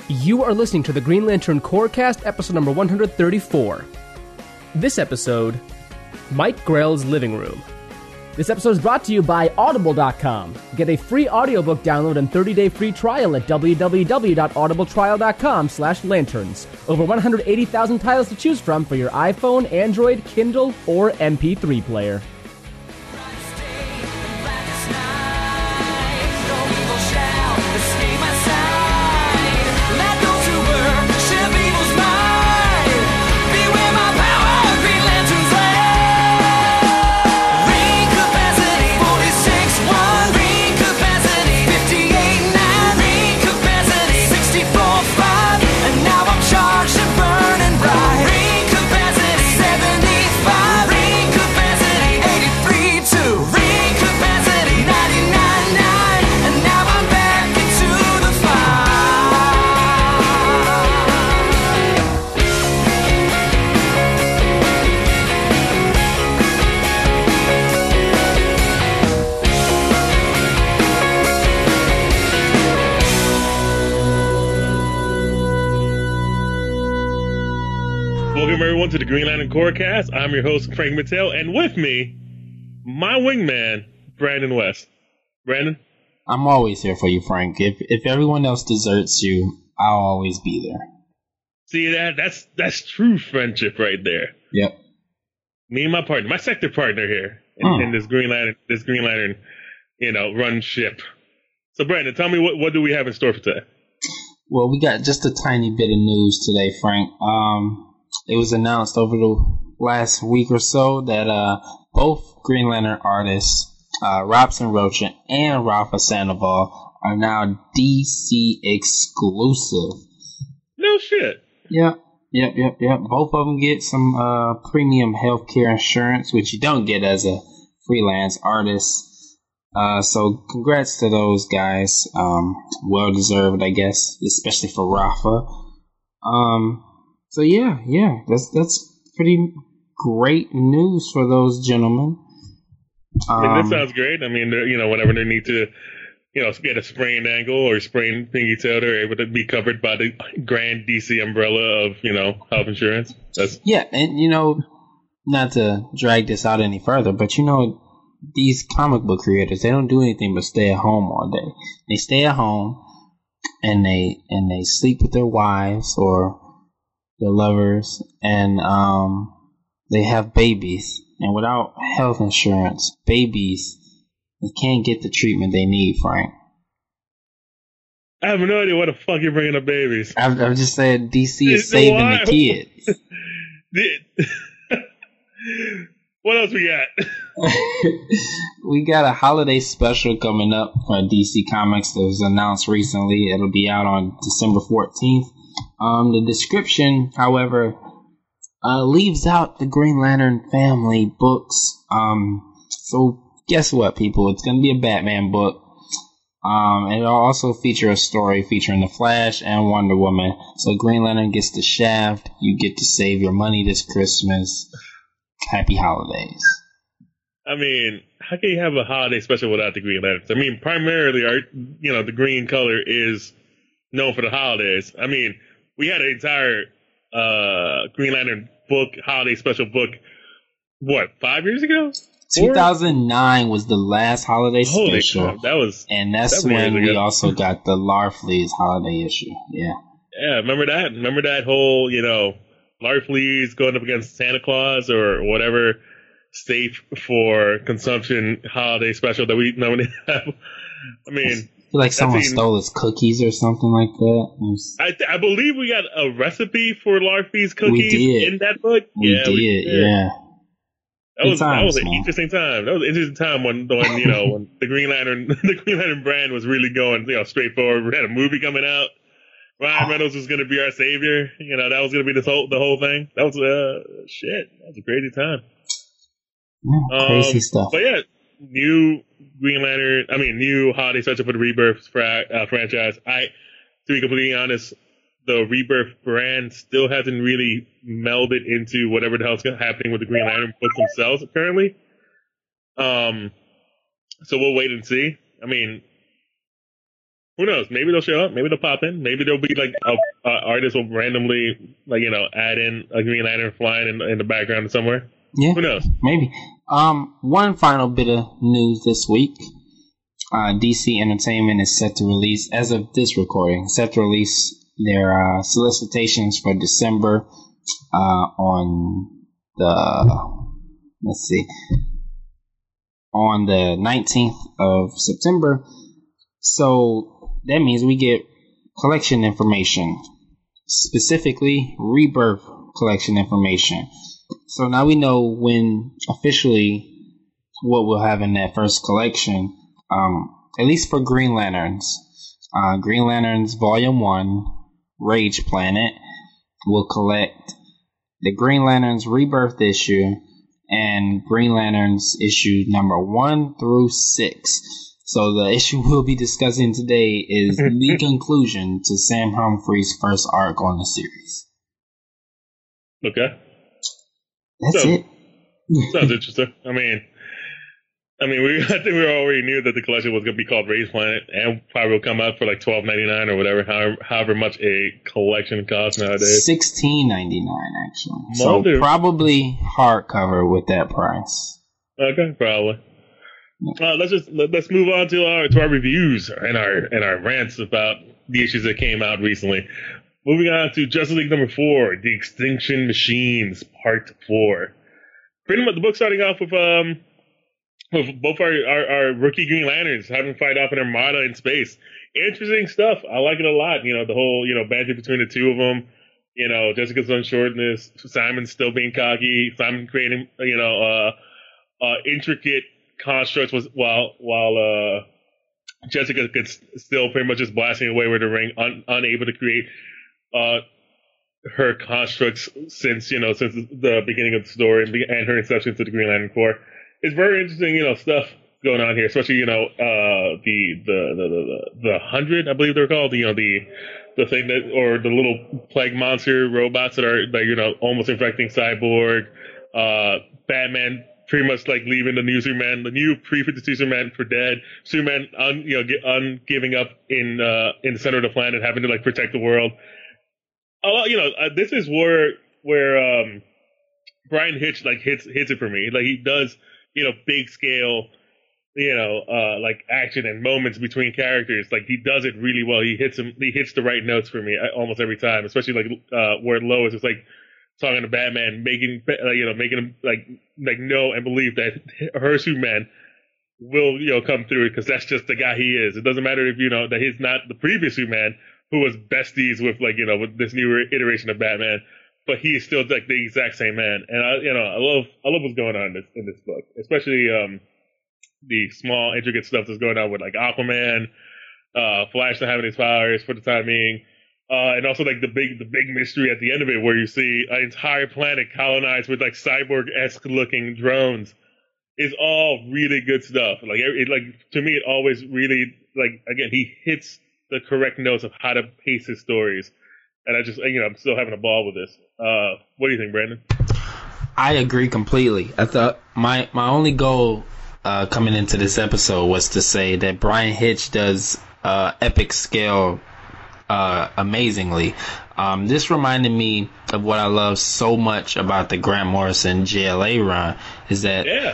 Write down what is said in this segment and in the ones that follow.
You are listening to the Green Lantern Corecast, episode number 134. This episode, Mike Grell's Living Room. This episode is brought to you by Audible.com. Get a free audiobook download and 30-day free trial at www.audibletrial.com/lanterns. Over 180,000 titles to choose from for your iPhone, Android, Kindle, or MP3 player. To the Green Lantern Corecast. I'm your host, Frank Mattel, and with me, my wingman, Brandon West. Brandon? I'm always here for you, Frank. If everyone else deserts you, I'll always be there. See, that's true friendship right there. Yep. Me and my partner, my sector partner here in this Green Lantern, run ship. So, Brandon, tell me what do we have in store for today? Well, we got just a tiny bit of news today, Frank. It was announced over the last week or so that both Green Lantern artists, Robson Rocha and Rafa Sandoval, are now DC exclusive. No shit. Yep. Both of them get some premium healthcare insurance, which you don't get as a freelance artist. So congrats to those guys. Well deserved, I guess, especially for Rafa. So yeah, that's pretty great news for those gentlemen. That sounds great. I mean, whenever they need to, get a sprained ankle or sprained pinky toe, they're able to be covered by the grand DC umbrella of, health insurance. Yeah, and not to drag this out any further, but these comic book creators, they don't do anything but stay at home all day. They stay at home and they sleep with their wives or their lovers, and they have babies. And without health insurance, babies, they can't get the treatment they need, Frank. I have no idea what the fuck you're bringing up babies. I've just said DC is saving the kids. What else we got? We got a holiday special coming up for DC Comics that was announced recently. It'll be out on December 14th. The description, however, leaves out the Green Lantern family books. So guess what, people? It's going to be a Batman book. It'll also feature a story featuring the Flash and Wonder Woman. So Green Lantern gets the shaft. You get to save your money this Christmas. Happy holidays. I mean, how can you have a holiday special without the Green Lanterns? I mean, primarily, the green color is known for the holidays. I mean, we had an entire Green Lantern book, holiday special book, 5 years ago? 2009 was the last holiday special. Crap, that's when we also got the Larfleeze holiday issue. Yeah. Yeah, remember that? Remember that whole, Larfleeze going up against Santa Claus or whatever safe for consumption holiday special that we normally have? I mean, I feel like someone stole his cookies or something like that. I believe we got a recipe for Larfleeze cookies in that book. We did. That was an interesting time. That was an interesting time when when the Green Lantern brand was really going straightforward. We had a movie coming out. Ryan Reynolds was going to be our savior. That was going to be the whole thing. That was shit. That was a crazy time. Yeah, crazy stuff. But yeah, new holiday special for the Rebirth franchise. To be completely honest, the Rebirth brand still hasn't really melded into whatever the hell's happening with the Green Lantern books themselves currently. So we'll wait and see. I mean, Who knows? Maybe they'll show up. Maybe they'll pop in. Maybe there'll be like a artist will randomly add in a Green Lantern flying in the background somewhere. Yeah, who knows? Maybe. One final bit of news this week. DC Entertainment is set to release, as of this recording, their solicitations for December on the 19th of September. So that means we get collection information, specifically Rebirth collection information. So now we know when officially what we'll have in that first collection, at least for Green Lanterns. Green Lanterns Volume 1, Rage Planet, will collect the Green Lanterns Rebirth issue and Green Lanterns issue number 1 through 6. So the issue we'll be discussing today is the conclusion to Sam Humphries' first arc on the series. Okay. That's it. Sounds interesting. I think we already knew that the collection was going to be called Rage Planet and probably will come out for like $12.99 or whatever, however much a collection costs nowadays. $16.99 actually. So probably hardcover with that price. Okay, probably. Let's move on to our reviews and our rants about the issues that came out recently. Moving on to Justice League number 4, The Extinction Machines, Part 4. Pretty much the book starting off with both our rookie Green Lanterns having to fight off an armada in space. Interesting stuff. I like it a lot. The whole, banter between the two of them. Jessica's unsureness, Simon still being cocky, Simon creating, intricate constructs while Jessica could still pretty much just blasting away with the ring, unable to create her constructs since the beginning of the story and her inception to the Green Lantern Corps. It's very interesting, stuff going on here, especially the 100, I believe they're called, the thing that, or the little plague monster robots that are almost infecting Cyborg, Batman pretty much like leaving the new Superman, the new pre-52 Superman for dead, Superman giving up in the center of the planet, having to protect the world. This is where Brian Hitch hits it for me. He does big scale action and moments between characters. He does it really well. He hits the right notes for me almost every time, especially where Lois is talking to Batman, making him know and believe that her Superman will come through, because that's just the guy he is. It doesn't matter if that he's not the previous Superman who was besties with with this new iteration of Batman, but he is still the exact same man. And I love what's going on in this book, especially the small intricate stuff that's going on with Aquaman, Flash not having his powers for the time being. And also the big mystery at the end of it, where you see an entire planet colonized with cyborg-esque looking drones, is all really good stuff. To me, it always really again, he hits the correct notes of how to pace his stories, and I just I'm still having a ball with this. What do you think, Brandon? I agree completely. I thought my only goal coming into this episode was to say that Brian Hitch does epic scale amazingly. This reminded me of what I love so much about the Grant Morrison JLA run, is that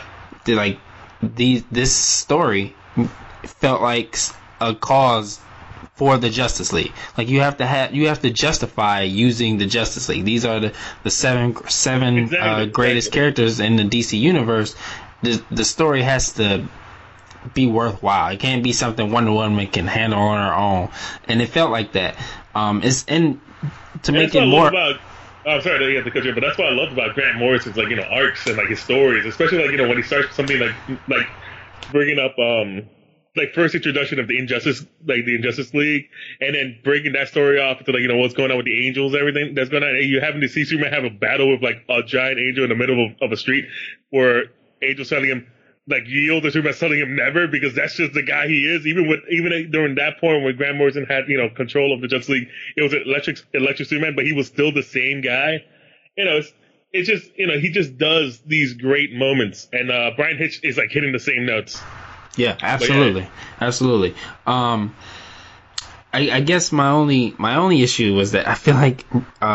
this story felt like a cause for the Justice League. You have to justify using the Justice League. These are the seven greatest characters in the DC universe. The story has to be worthwhile. It can't be something Wonder Woman can handle on her own, and it felt like that. It's in to and make it more. I'm sorry to have to cut you, but that's what I love about Grant Morrison's arcs and his stories, especially when he starts something like bringing up first introduction of the Injustice League, and then breaking that story off into what's going on with the Angels, everything that's going on. And you having to see Superman have a battle with a giant angel in the middle of a street, where Angel's telling him yield, or Superman's telling him never, because that's just the guy he is. Even during that point when Grant Morrison had control of the Justice League, it was electric Superman, but he was still the same guy. It's just he just does these great moments, and Brian Hitch is hitting the same notes. Yeah, absolutely. Absolutely. I guess my only issue was that I feel like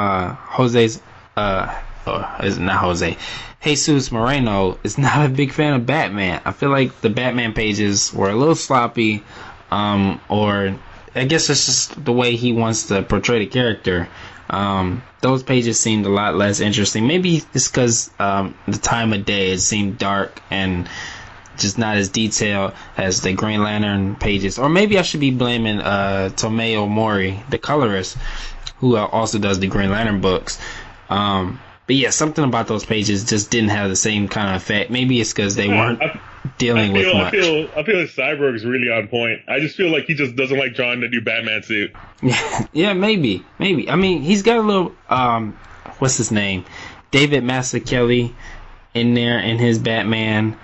Jesus Moreno is not a big fan of Batman. I feel like the Batman pages were a little sloppy, or I guess it's just the way he wants to portray the character. Those pages seemed a lot less interesting. Maybe it's because the time of day, it seemed dark and just not as detailed as the Green Lantern pages. Or maybe I should be blaming Tomeo Mori, the colorist, who also does the Green Lantern books. But yeah, something about those pages just didn't have the same kind of effect. Maybe it's because they weren't dealing with much. I feel like Cyborg is really on point. I just feel like he just doesn't like drawing the new Batman suit. Yeah, maybe. I mean, he's got a little, what's his name? David Mazzucchelli in there in his Batman,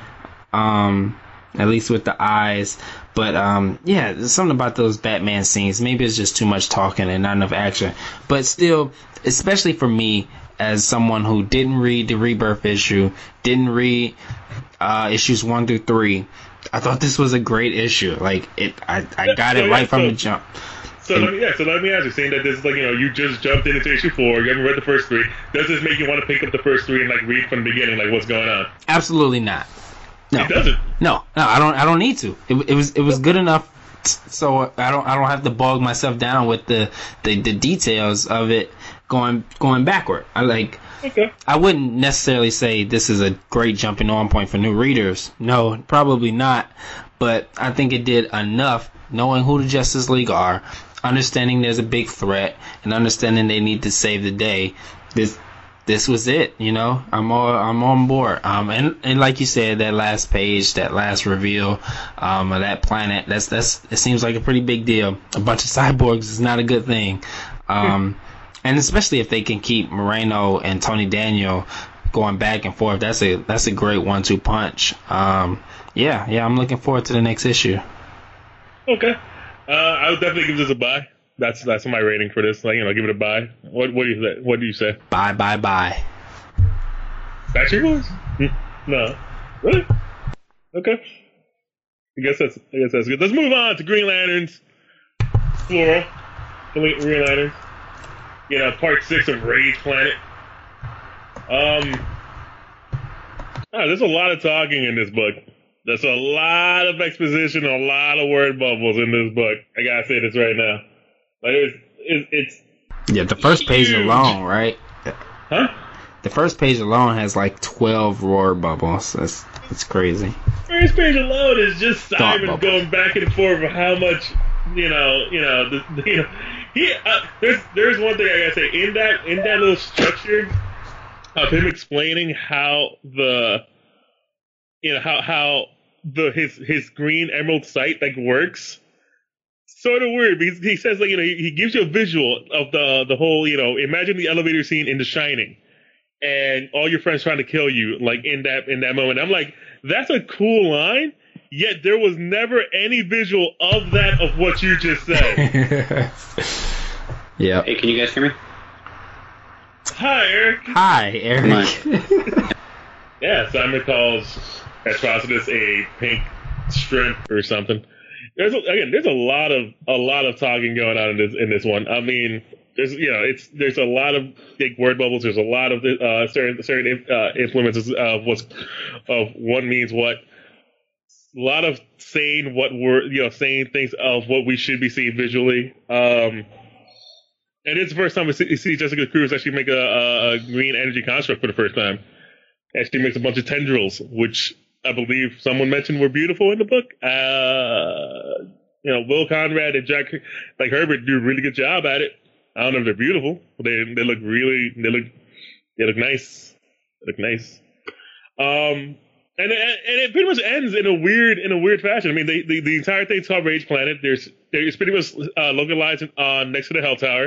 at least with the eyes. But, yeah, there's something about those Batman scenes. Maybe it's just too much talking and not enough action. But still, especially for me, as someone who didn't read the Rebirth issue, didn't read issues 1 through 3, I thought this was a great issue. Like, I got it right from the jump. So let me ask you, saying that this is like, you just jumped into issue 4, you haven't read the first 3, does this make you want to pick up the first 3 and like read from the beginning, like what's going on? Absolutely not. No. It doesn't. No, I don't need to. It was good enough, so I don't have to bog myself down with the details of it going backward. I wouldn't necessarily say this is a great jumping on point for new readers. No, probably not. But I think it did enough, knowing who the Justice League are, understanding there's a big threat, and understanding they need to save the day. This was it, I'm on board. And like you said, that last page, that last reveal, of that planet, it seems like a pretty big deal. A bunch of cyborgs is not a good thing. And especially if they can keep Moreno and Tony Daniel going back and forth, that's a great 1-2 punch. Yeah, I'm looking forward to the next issue. Okay. I would definitely give this a buy. That's my rating for this. Like, give it a buy. What do you say? Buy. That's your voice? No. Really? Okay. I guess that's good. Let's move on to Green Lanterns. Plural. Green Lanterns. Part 6 of Rage Planet. There's a lot of talking in this book. There's a lot of exposition, a lot of word bubbles in this book. I gotta say this right now. Like it's the first page alone, right? Huh? The first page alone has like 12 word bubbles. That's crazy. First page alone is just Simon going back and forth for how much there's one thing I gotta say in that little structure of him explaining how his green emerald sight like works. Sort of weird because he says like he gives you a visual of the whole imagine the elevator scene in The Shining and all your friends trying to kill you like in that moment. I'm like, that's a cool line. Yet there was never any visual of that of what you just said. Yeah. Hey, can you guys hear me? Hi, Eric. Yeah, Simon calls Atrocitus a pink shrimp or something. There's a lot of talking going on in this one. I mean, there's a lot of big word bubbles. There's a lot of certain influences of what means what. A lot of saying saying things of what we should be seeing visually. And it's the first time we see Jessica Cruz actually make a green energy construct for the first time. Actually makes a bunch of tendrils, which I believe someone mentioned were beautiful in the book. Will Conrad and Jack Herbert do a really good job at it. I don't know if they're beautiful, but they look nice. They look nice. And it pretty much ends in a weird fashion. I mean, the entire thing's called Rage Planet. It's pretty much localized next to the Hell Tower.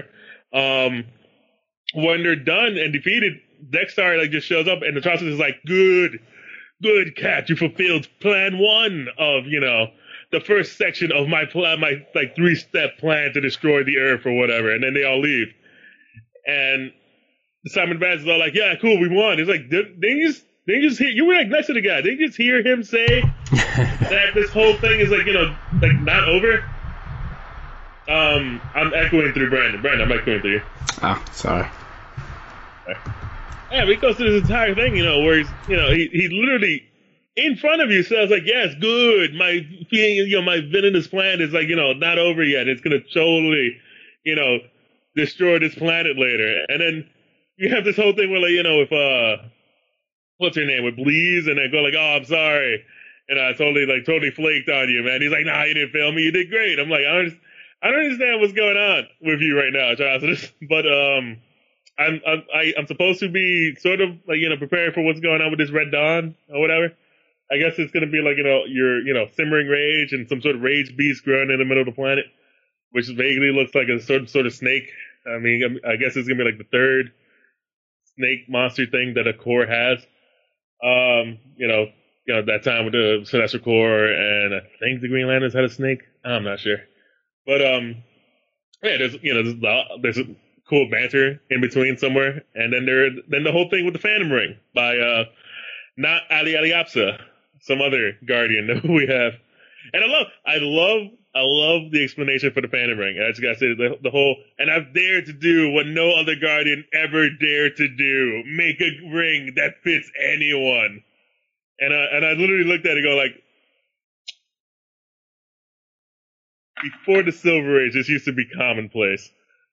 When they're done and defeated, Dexter just shows up and the Atrocitus is like, good cat, you fulfilled plan 1 of the first section of my plan, my 3-step plan to destroy the Earth or whatever. And then they all leave, and Simon Vance is all like, yeah, cool, we won. It's like they just hear, you were like next to the guy. They just hear him say that this whole thing is not over. I'm echoing through Brandon. Brandon, I'm echoing through you. Oh, sorry. Yeah, but he goes through this entire thing, where he's, he literally in front of you says like, yes, good. My villainous plan is like, not over yet. It's gonna totally, destroy this planet later. And then you have this whole thing where like, with what's her name, with Bleeze, and then go like, oh, I'm sorry, and I totally flaked on you, man. He's like, nah, you didn't fail me. You did great. I'm like, I don't understand what's going on with you right now, Charles. But I'm supposed to be sort of like preparing for what's going on with this Red Dawn or whatever. I guess it's gonna be like your simmering rage and some sort of rage beast growing in the middle of the planet, which vaguely looks like a sort of snake. I mean, I guess it's gonna be like the third snake monster thing that a core has. That time with the Sinestro Corps, and I think the Green Lanterns had a snake. I'm not sure, but yeah, there's a cool banter in between somewhere, and then the whole thing with the Phantom Ring by not Ali Aliapsa, some other Guardian that we have, and I love the explanation for the Phantom Ring. I just gotta say the whole, and I've dared to do what no other Guardian ever dared to do: make a ring that fits anyone. And I literally looked at it and go like, before the Silver Age, this used to be commonplace.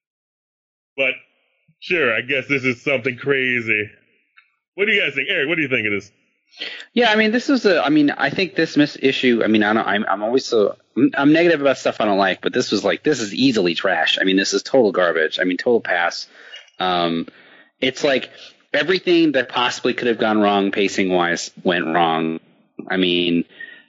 But sure, I guess this is something crazy. What do you guys think, Eric? What do you think of this? Yeah, I mean, I think this issue. I mean, I'm negative about stuff I don't like, but this is easily trash. I mean, this is total garbage. I mean, total pass. It's like everything that possibly could have gone wrong pacing wise went wrong. I mean,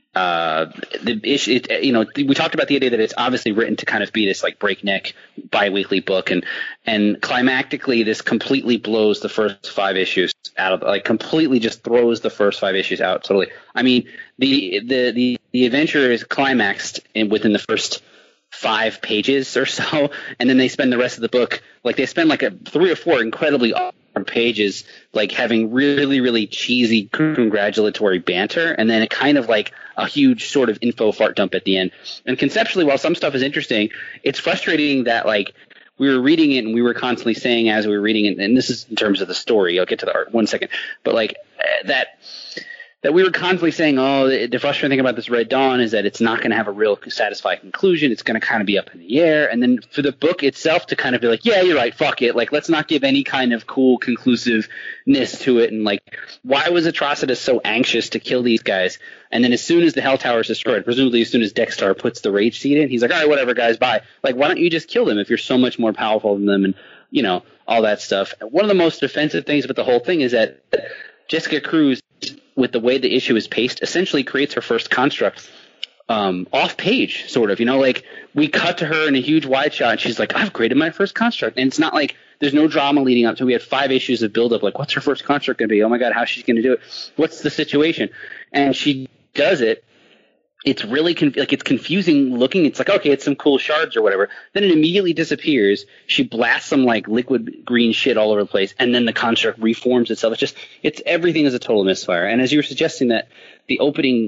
the issue, we talked about the idea that it's obviously written to kind of be this like breakneck bi-weekly book, and climactically this completely blows the first 5 issues out of, like, completely just throws the first 5 issues out totally. I mean, the adventure is climaxed within the first 5 pages or so, and then they spend the rest of the book, like they spend like 3 or 4 incredibly awkward pages like having really, really cheesy congratulatory banter, and then it kind of like a huge sort of info fart dump at the end. And conceptually, while some stuff is interesting, it's frustrating that like we were reading it and we were constantly saying as we were reading it, and this is in terms of the story, I'll get to the art one second, but like that we were constantly saying, oh, the frustrating thing about this Red Dawn is that it's not going to have a real satisfying conclusion. It's going to kind of be up in the air. And then for the book itself to kind of be like, yeah, you're right, fuck it. Like, let's not give any kind of cool conclusiveness to it. And like, why was Atrocitus so anxious to kill these guys? And then as soon as the Hell Tower is destroyed, presumably as soon as Dexter puts the Rage Seed in, he's like, all right, whatever, guys, bye. Like, why don't you just kill them if you're so much more powerful than them, and, all that stuff. One of the most offensive things about the whole thing is that Jessica Cruz, with the way the issue is paced, essentially creates her first construct off page, sort of. Like we cut to her in a huge wide shot, and she's like, I've created my first construct. And it's not like there's no drama leading up to it. We had 5 issues of build-up, like, what's her first construct going to be? Oh, my God, how's she going to do it? What's the situation? And she does it. It's really it's confusing looking. It's like, okay, it's some cool shards or whatever. Then it immediately disappears. She blasts some like liquid green shit all over the place, and then the construct reforms itself. It's everything is a total misfire. And as you were suggesting, that the opening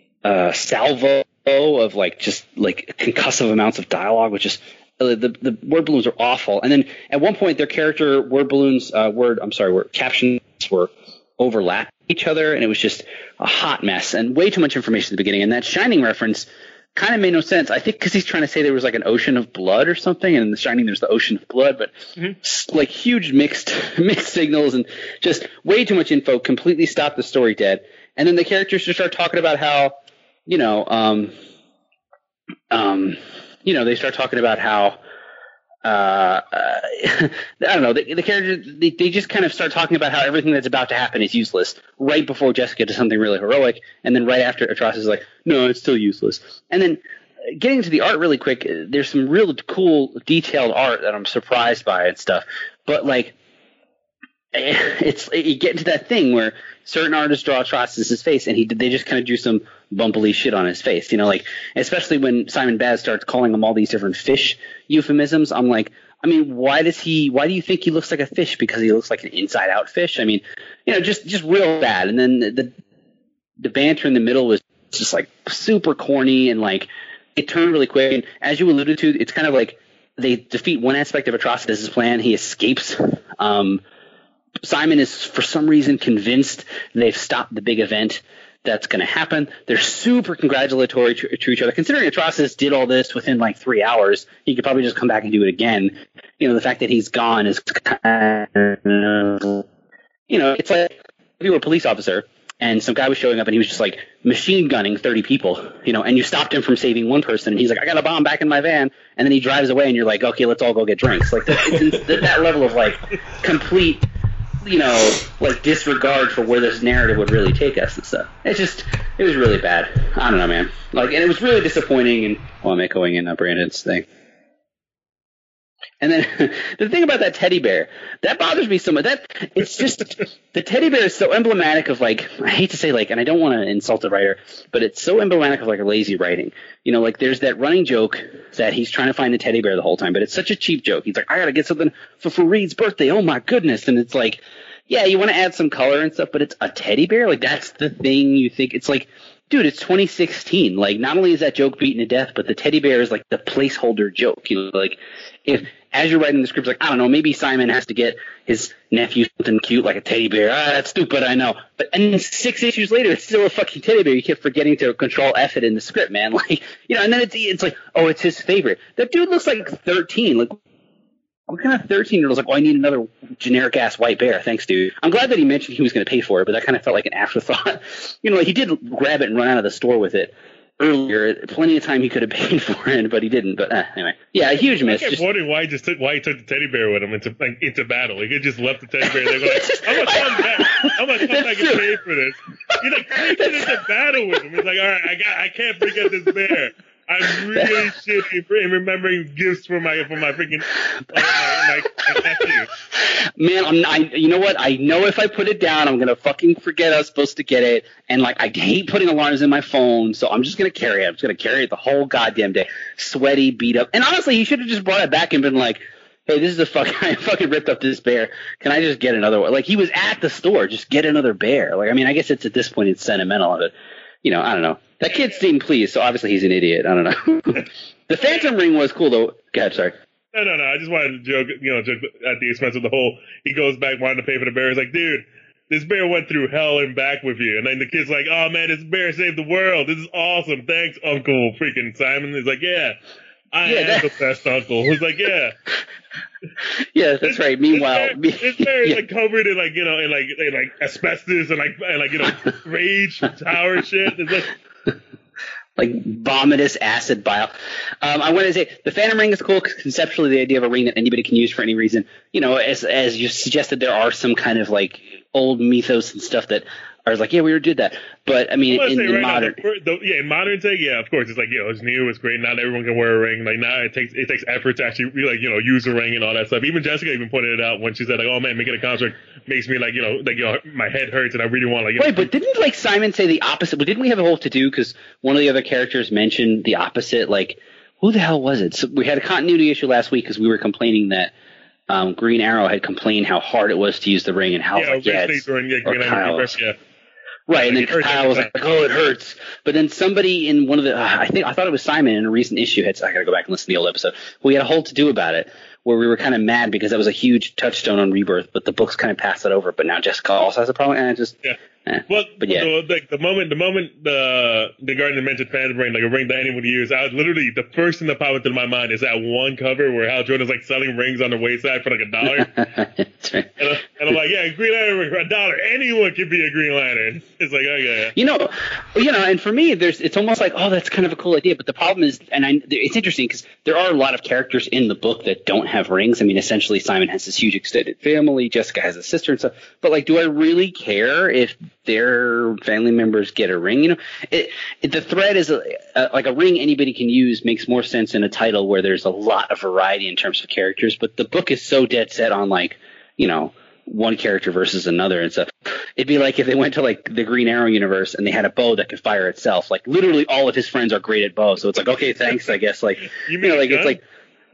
salvo of like just like concussive amounts of dialogue, which is the word balloons are awful. And then at one point, their character word balloons captions were overlap each other, and it was just a hot mess and way too much information at the beginning. And that Shining reference kind of made no sense. I think because he's trying to say there was like an ocean of blood or something, and in The Shining there's the ocean of blood, but like huge mixed signals and just way too much info, completely stopped the story dead. And then the characters just start talking about how, they start talking about how I don't know. The characters, they just kind of start talking about how everything that's about to happen is useless right before Jessica does something really heroic, and then right after Atrocitus is like, no, it's still useless. And then getting to the art really quick, there's some real cool detailed art that I'm surprised by and stuff. But like, you get into that thing where certain artists draw Atrocitus' face, and they just kind of do some bumpily shit on his face, like especially when Simon Baz starts calling him all these different fish euphemisms. I'm like, I mean, why do you think he looks like a fish? Because he looks like an inside out fish? I mean, just real bad. And then the banter in the middle was just like super corny, and like it turned really quick. And as you alluded to, it's kind of like they defeat one aspect of Atrocitus's plan. He escapes. Simon is, for some reason, convinced they've stopped the big event that's going to happen. They're super congratulatory to each other. Considering Atrocitus did all this within like 3 hours, he could probably just come back and do it again. The fact that he's gone is kind of, it's like if you were a police officer and some guy was showing up and he was just like machine gunning 30 people, and you stopped him from saving one person and he's like, I got a bomb back in my van, and then he drives away and you're like, okay, let's all go get drinks. Like it's that level of like complete, like disregard for where this narrative would really take us and stuff. It was really bad. I don't know, man. Like, and it was really disappointing. And I'm echoing in Brandon's thing. And then the thing about that teddy bear, that bothers me so much. It's just the teddy bear is so emblematic of, like, I hate to say, like, and I don't want to insult the writer, but it's so emblematic of like a lazy writing. Like there's that running joke that he's trying to find the teddy bear the whole time, but it's such a cheap joke. He's like, I gotta get something for Reed's birthday. Oh my goodness. And it's like, yeah, you want to add some color and stuff, but it's a teddy bear. Like that's the thing you think. It's like, dude, it's 2016. Like, not only is that joke beaten to death, but the teddy bear is like the placeholder joke. Like if as you're writing the script, like, I don't know, maybe Simon has to get his nephew something cute like a teddy bear. That's stupid, I know. But and then 6 issues later, it's still a fucking teddy bear. You kept forgetting to control F it in the script, man. Like, and then it's like, oh, it's his favorite. That dude looks like 13. Like, what kind of 13-year-old's like, oh, I need another generic-ass white bear. Thanks, dude. I'm glad that he mentioned he was going to pay for it, but that kind of felt like an afterthought. Like he did grab it and run out of the store with it earlier. Plenty of time he could have paid for it, but he didn't. But anyway, yeah, a huge miss. I kept wondering why he took the teddy bear with him into battle. He could just left the teddy bear there. Like, I'm gonna come back and pay for this. He's like taking into battle with him. He's like, all right, I can't forget this bear. I'm really shitty in remembering gifts for my freaking my nephew. Man, you know what? I know if I put it down, I'm gonna fucking forget I was supposed to get it. And like, I hate putting alarms in my phone, so I'm just gonna carry it. I'm just gonna carry it the whole goddamn day, sweaty, beat up. And honestly, he should have just brought it back and been like, hey, this is I fucking ripped up this bear. Can I just get another one? Like, he was at the store, just get another bear. Like, I mean, I guess it's at this point it's sentimental of it. I don't know. That kid seemed pleased, so obviously he's an idiot. I don't know. The Phantom Ring was cool, though. Go ahead, sorry. No. I just wanted to joke at the expense of the whole. He goes back wanting to pay for the bear. He's like, dude, this bear went through hell and back with you. And then the kid's like, oh, man, this bear saved the world. This is awesome. Thanks, Uncle freaking Simon. He's like, yeah, I am the best uncle. He's like, yeah. Yeah, that's right. Meanwhile, this bear is like covered in like asbestos and rage tower shit. It's like vomitous acid bile. I want to say the Phantom Ring is cool because conceptually the idea of a ring that anybody can use for any reason. As you suggested, there are some kind of like old mythos and stuff that are like, yeah, we already did that. But I mean, in modern, in modern take, yeah, of course, it's like, it's new, it's great. Not everyone can wear a ring. Like now, it takes effort to actually use a ring and all that stuff. Even Jessica even pointed it out when she said like, oh man, making a construct makes me my head hurts and I really want Wait, but didn't Simon say the opposite? But didn't we have a whole to do because one of the other characters mentioned the opposite? Like, who the hell was it? So we had a continuity issue last week because we were complaining that Green Arrow had complained how hard it was to use the ring and how Right, and then Kyle was like, oh, it hurts. But then somebody in one of the I thought it was Simon in a recent issue I got to go back and listen to the old episode. We had a whole to-do about it where we were kind of mad because that was a huge touchstone on Rebirth, but the books kind of passed it over. But now Jessica also has a problem, and it just but yeah. Like the moment the Guardian mentioned Phantom Ring, like a ring that anyone would use, I was literally the first thing that popped into my mind is that one cover where Hal Jordan's like selling rings on the wayside for like $1. That's right. And I'm like, yeah, Green Lantern ring for $1. Anyone can be a Green Lantern. It's like, okay. And for me, it's almost like, oh, that's kind of a cool idea. But the problem is, it's interesting because there are a lot of characters in the book that don't have rings. I mean, essentially, Simon has this huge extended family. Jessica has a sister and stuff. But like, do I really care if their family members get a ring? The thread is like a ring anybody can use makes more sense in a title where there's a lot of variety in terms of characters. But the book is so dead set on like, one character versus another and stuff. It'd be like if they went to like the Green Arrow universe and they had a bow that could fire itself. Like literally all of his friends are great at bow. So it's like, okay, thanks, I guess. Like, it's like,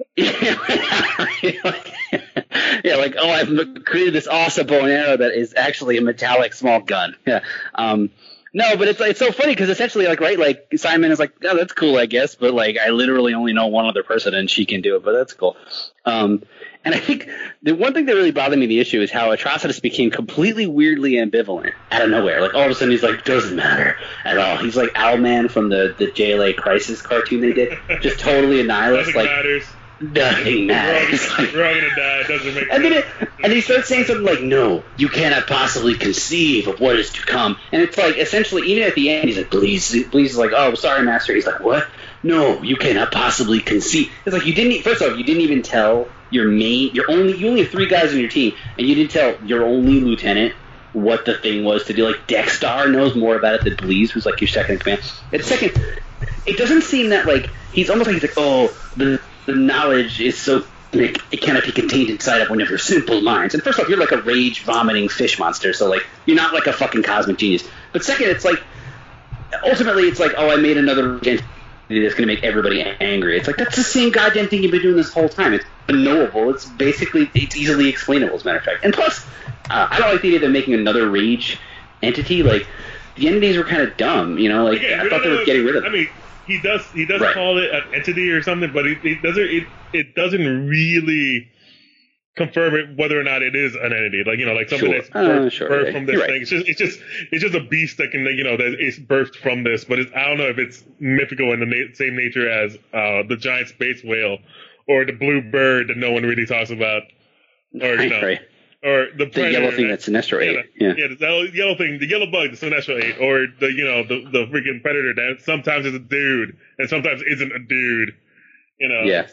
like, oh, I've created this awesome bow and arrow that is actually a metallic small gun. Yeah. No, but it's so funny because essentially, like, right, like Simon is like, oh, that's cool, I guess, but like I literally only know one other person and she can do it, but that's cool. And I think the one thing that really bothered me the issue is how Atrocitus became completely weirdly ambivalent out of nowhere. Like all of a sudden he's like, doesn't matter at all. He's like Owlman from the JLA Crisis cartoon they did, just totally a nihilist. Nothing like matters. Nothing matters. We're all gonna die. It doesn't make and sense. then he starts saying something like, no, you cannot possibly conceive of what is to come. And it's like, essentially, even at the end, he's like, Bleez is like, oh, sorry, Master. He's like, what? No, you cannot possibly conceive. It's like, first off, you didn't even tell you only have 3 guys on your team, and you didn't tell your only lieutenant what the thing was to do. Like, Dexstar knows more about it than Bleez, who's like your second in command. And second, it doesn't seem that, like, he's almost like he's like, oh, the knowledge is so big, it cannot be contained inside of one of your simple minds. And first off, you're like a rage-vomiting fish monster, so, like, you're not like a fucking cosmic genius. But second, it's like, ultimately, it's like, oh, I made another entity that's going to make everybody angry. It's like, that's the same goddamn thing you've been doing this whole time. It's unknowable. It's easily explainable, as a matter of fact. And plus, I don't like the idea of them making another rage entity. Like, the entities were kind of dumb, you know? Like, Again, I thought they were getting rid of them. I mean, he does Right. call it an entity or something, but it doesn't really confirm it whether or not it is an entity. Like, you know, like something that's birthed from this You're thing. right. It's just a beast that can, you know, that is birthed from this. But I don't know if it's mythical in the same nature as the giant space whale or the blue bird that no one really talks about, or you know. Right. Or the yellow thing that's Sinestro 8. Yeah. The yellow thing, the yellow bug, the Sinestro 8, or the freaking predator that sometimes is a dude and sometimes isn't a dude, you know. Yeah.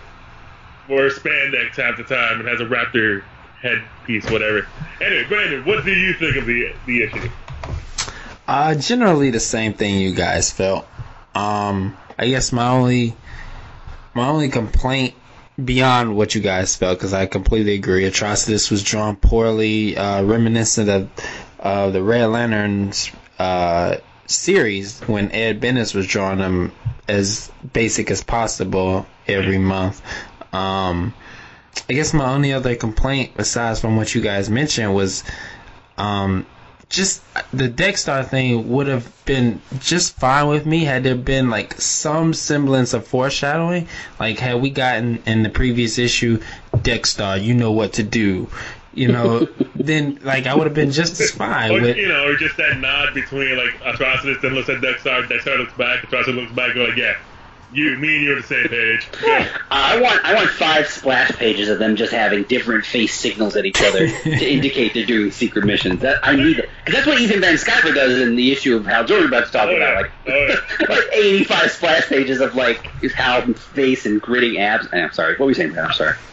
Or spandex half the time and has a raptor headpiece, whatever. Anyway, Brandon, what do you think of the issue? Generally the same thing you guys felt. I guess my only complaint beyond what you guys felt, because I completely agree, Atrocitus was drawn poorly, reminiscent of the Red Lanterns series when Ed Benes was drawing them as basic as possible every month. I guess my only other complaint, besides from what you guys mentioned, was just the Dexstar thing would have been just fine with me had there been like some semblance of foreshadowing. Like, had we gotten in the previous issue, Dexstar, you know what to do, you know, then like I would have been just as fine. Or just that nod between like Atrocitus then looks at Dexstar looks back, Atrocitus looks back, go like, yeah. Me and you are the same page. Yeah. I want 5 splash pages of them just having different face signals at each other to indicate they're doing secret missions. I need it. Because that's what Ethan Van Sciver does in the issue of Hal Jordan about to talk about. Like 85 splash pages of like his Hal's face and gritting abs. I'm sorry. What were you saying, Brad? I'm sorry.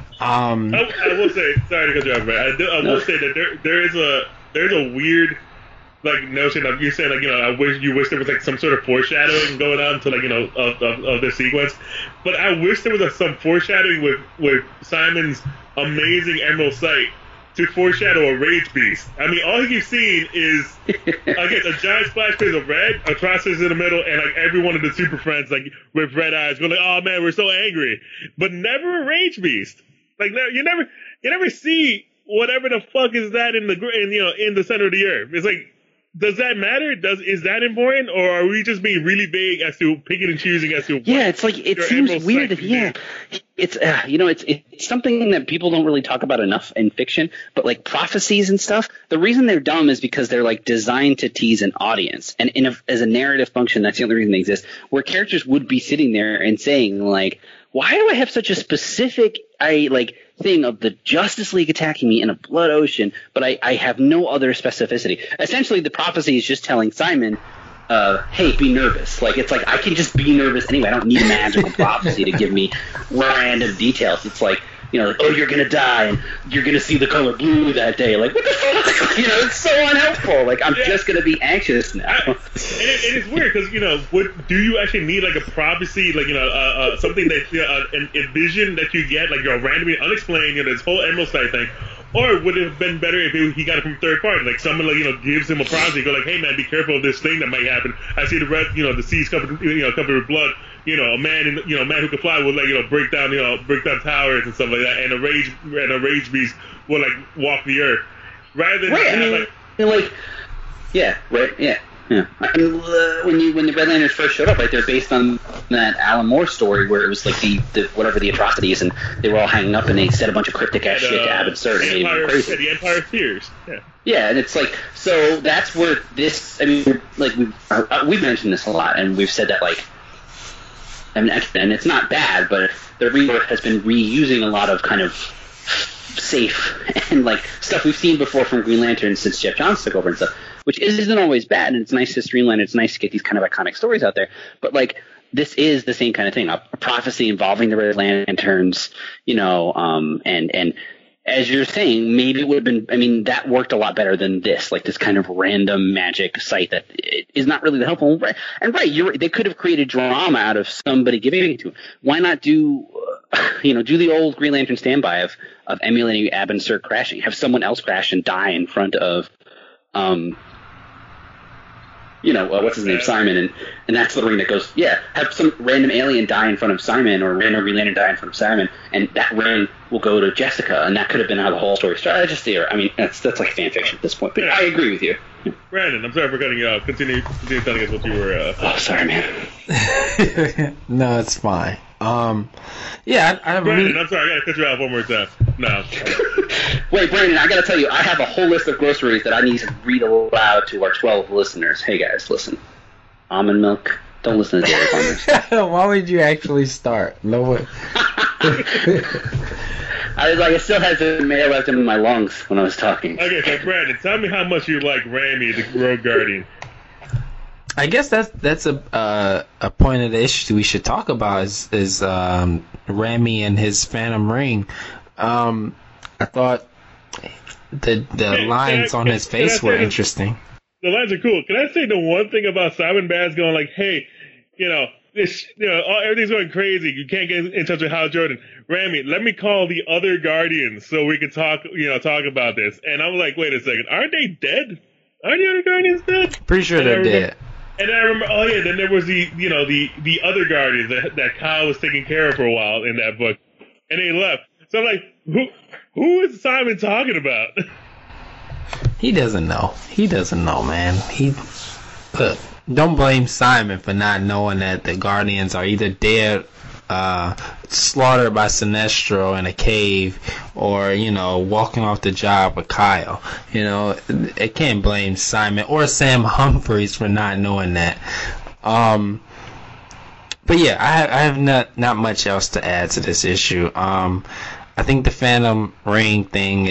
I will say, sorry to cut you off, man. I will say that there's a weird like notion of you saying like, you know, I wish there was like some sort of foreshadowing going on to like, you know, of this sequence, but I wish there was some foreshadowing with Simon's amazing Emerald Sight to foreshadow a Rage Beast. I mean, all he keeps seeing is again a giant splash page of red, Atrocitus in the middle, and like every one of the Super Friends like with red eyes going like, oh man, we're so angry, but never a Rage Beast. Like you never see whatever the fuck is that in the center of the earth. It's like, does that matter? Is that important, or are we just being really vague as to picking and choosing as to what? Yeah, it's like it seems weird. It's it's something that people don't really talk about enough in fiction. But like prophecies and stuff, the reason they're dumb is because they're like designed to tease an audience, and as a narrative function, that's the only reason they exist. Where characters would be sitting there and saying like, why do I have such a specific thing of the Justice League attacking me in a blood ocean, but I have no other specificity? Essentially, the prophecy is just telling Simon, hey, be nervous. Like, it's like, I can just be nervous anyway. I don't need a magical prophecy to give me random details. It's like, you know, like, oh, you're going to die, and you're going to see the color blue that day. Like, what the fuck? You know, it's so unhelpful. Like, I'm just going to be anxious now. And it's weird, because, you know, do you actually need, like, a prophecy, like, you know, something that, you know, a vision that you get, like, you're randomly unexplained, you know, this whole Emerald Sight thing? Or would it have been better if he got it from third party? Like, someone, like, you know, gives him a prophecy, go like, hey, man, be careful of this thing that might happen. I see the red, you know, the seas covered with blood. You know, a man who can fly will, like, you know, break down towers and stuff like that, and a rage beast will like walk the earth, rather than yeah. Yeah. And, when the Red Lanterns first showed up, like they're based on that Alan Moore story where it was like the whatever the atrocities, and they were all hanging up and they said a bunch of cryptic ass shit to Abbotsford and made him crazy. The Empire Fears. Yeah. Yeah, and it's like, so that's where this. I mean, like we've mentioned this a lot, and we've said that, like, I mean, and it's not bad, but the Rework has been reusing a lot of kind of safe and like stuff we've seen before from Green Lantern since Jeff Johns took over and stuff, which isn't always bad, and it's nice to streamline. It's nice to get these kind of iconic stories out there, but like this is the same kind of thing, a prophecy involving the Red Lanterns, you know, and as you're saying, maybe it would have been. I mean, that worked a lot better than this, like this kind of random magic site that is not really helpful. And they could have created drama out of somebody giving it to them. Why not do the old Green Lantern standby of emulating Ab and Sur crashing? Have someone else crash and die in front of, what's his name, Simon, and that's the ring that goes. Yeah, have some random alien die in front of Simon, or random Green Lantern die in front of Simon, and that ring will go to Jessica, and that could have been how the whole story started. I mean, that's like fan fiction at this point. But I agree with you. Brandon, I'm sorry for cutting you off. Continue telling us what you were. Oh, sorry, man. No, it's fine. Brandon, I'm sorry, I gotta cut you off one more time. No. Wait, Brandon, I gotta tell you, I have a whole list of groceries that I need to read aloud to our 12 listeners. Hey guys, listen. Almond milk. Don't listen to dairy farmers. Why would you actually start? No way. I still had some air left in my lungs when I was talking. Okay, so Brandon, tell me how much you like Rami, the Rogue Guardian. I guess that's a point of the issue we should talk about is Rami and his Phantom Ring. I thought the lines on his face were interesting. The lines are cool. Can I say the one thing about Simon Baz going like, hey, everything's going crazy. You can't get in touch with Hal Jordan. Rami, let me call the other Guardians so we can talk about this. And I'm like, wait a second, aren't they dead? Aren't the other Guardians dead? Pretty sure they're dead. And I remember, then there was the other Guardians that Kyle was taking care of for a while in that book, and they left. So I'm like, who is Simon talking about? He doesn't know. He doesn't know, man. Look, don't blame Simon for not knowing that the Guardians are either dead, slaughtered by Sinestro in a cave, or walking off the job with Kyle. I can't blame Simon or Sam Humphries for not knowing that. But yeah, I have not much else to add to this issue. I think the Phantom Ring thing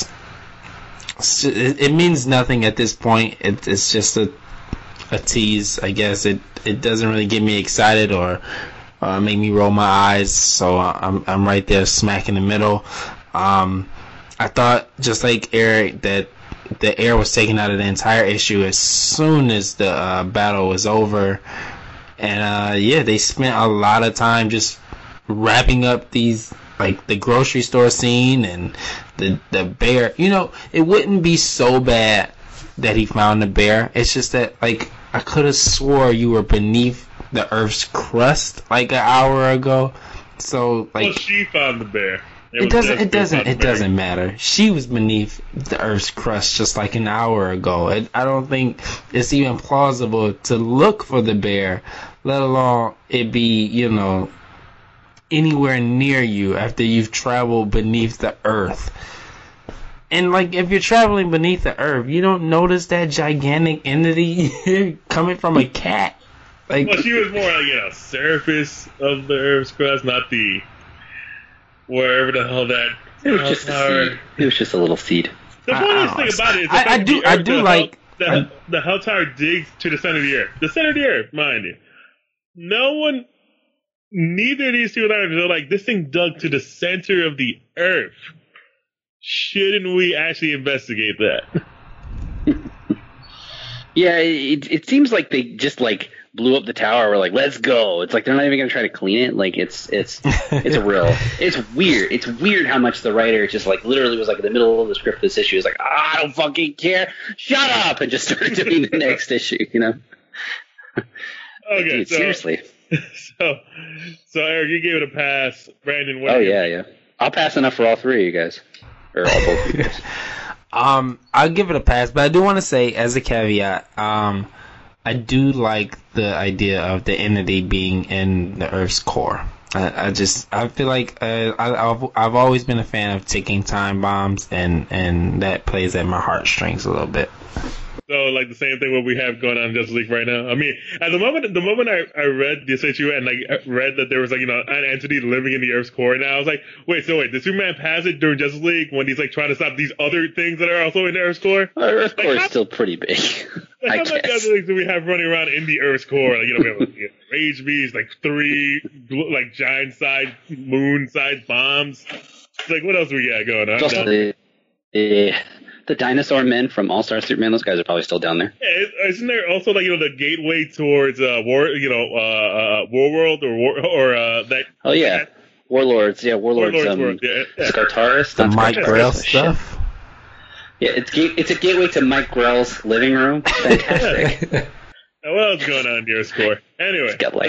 it means nothing at this point. It's just a tease, I guess. It doesn't really get me excited or make me roll my eyes, so I'm right there smack in the middle. I thought, just like Eric, that the air was taken out of the entire issue as soon as the battle was over, and they spent a lot of time just wrapping up these, like the grocery store scene and the bear. It wouldn't be so bad that he found the bear. It's just that, like, I could have swore you were beneath the Earth's crust like an hour ago. So, like, well, she found the bear. It doesn't matter. She was beneath the Earth's crust just like an hour ago. I don't think it's even plausible to look for the bear, let alone it be, anywhere near you after you've traveled beneath the Earth. And, like, if you're traveling beneath the Earth, you don't notice that gigantic entity coming from a cat. Like, well, she was more like, surface of the Earth's crust, not the wherever the hell that. It was just a seed. It was just a little seed. The funniest thing about it is I do like the Hell Tower digs to the center of the Earth. The center of the Earth, mind you. Neither of these two lanterns are like, this thing dug to the center of the Earth. Shouldn't we actually investigate that? Yeah, it seems like they just like blew up the tower. We're like, let's go. It's like they're not even gonna try to clean it. Like it's it's weird. It's weird how much the writer just like literally was like in the middle of the script of this issue. Is like, I don't fucking care. Shut up, and just started doing the next issue. Okay, dude, seriously. So Eric, you gave it a pass. Brandon, what? Oh yeah. I'll pass enough for all three of you guys, or all both of you guys. I'll give it a pass, but I do want to say, as a caveat, I do like the idea of the entity being in the Earth's core. I feel like I've always been a fan of ticking time bombs, and that plays at my heartstrings a little bit. So, like the same thing what we have going on in Justice League right now. I mean, at the moment I read this issue and like read that there was like an entity living in the Earth's core, and I was like, wait, did Superman pass it during Justice League when he's like trying to stop these other things that are also in the Earth's core? Earth's core is still pretty big. Like, how much Justice League do we have running around in the Earth's core? Like, we have like, Rage Beast, like 3 like giant sized moon sized bombs. It's like, what else we got going on? The dinosaur men from All Star Superman, those guys are probably still down there. Yeah, isn't there also like the gateway towards Warworld or that? Oh yeah, Warlords. Yeah, Warlords. Skartaris. The Mike Grell stuff. Yeah, it's a gateway to Mike Grell's living room. Fantastic. What else is going on in your score? Anyway. It's got like.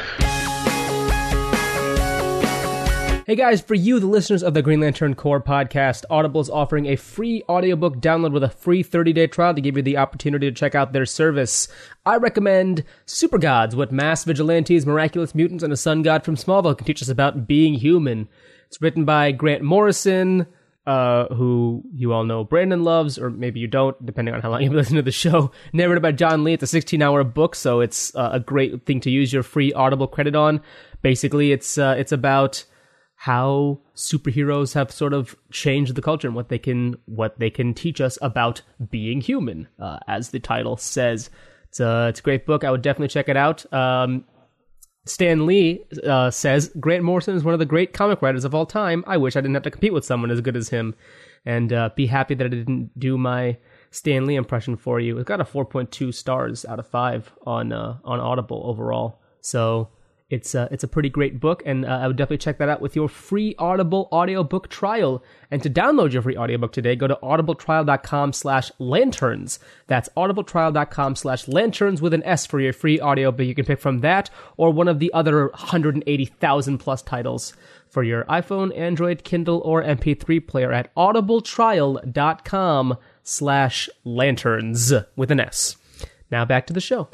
Hey guys, for you, the listeners of the Green Lantern Corps podcast, Audible is offering a free audiobook download with a free 30-day trial to give you the opportunity to check out their service. I recommend Super Gods, What Mass Vigilantes, Miraculous Mutants, and a Sun God from Smallville can teach us about being human. It's written by Grant Morrison, who you all know Brandon loves, or maybe you don't, depending on how long you've listened to the show. Narrated by John Lee. It's a 16-hour book, so it's a great thing to use your free Audible credit on. Basically, it's about how superheroes have sort of changed the culture and what they can teach us about being human, as the title says. It's a great book. I would definitely check it out. Stan Lee says, Grant Morrison is one of the great comic writers of all time. I wish I didn't have to compete with someone as good as him. And be happy that I didn't do my Stan Lee impression for you. It's got a 4.2 stars out of 5 on Audible overall. So it's a pretty great book, and I would definitely check that out with your free Audible audiobook trial. And to download your free audiobook today, go to audibletrial.com/lanterns. That's audibletrial.com/lanterns with an S for your free audiobook. You can pick from that or one of the other 180,000 plus titles for your iPhone, Android, Kindle, or MP3 player at audibletrial.com/lanterns with an S. Now back to the show.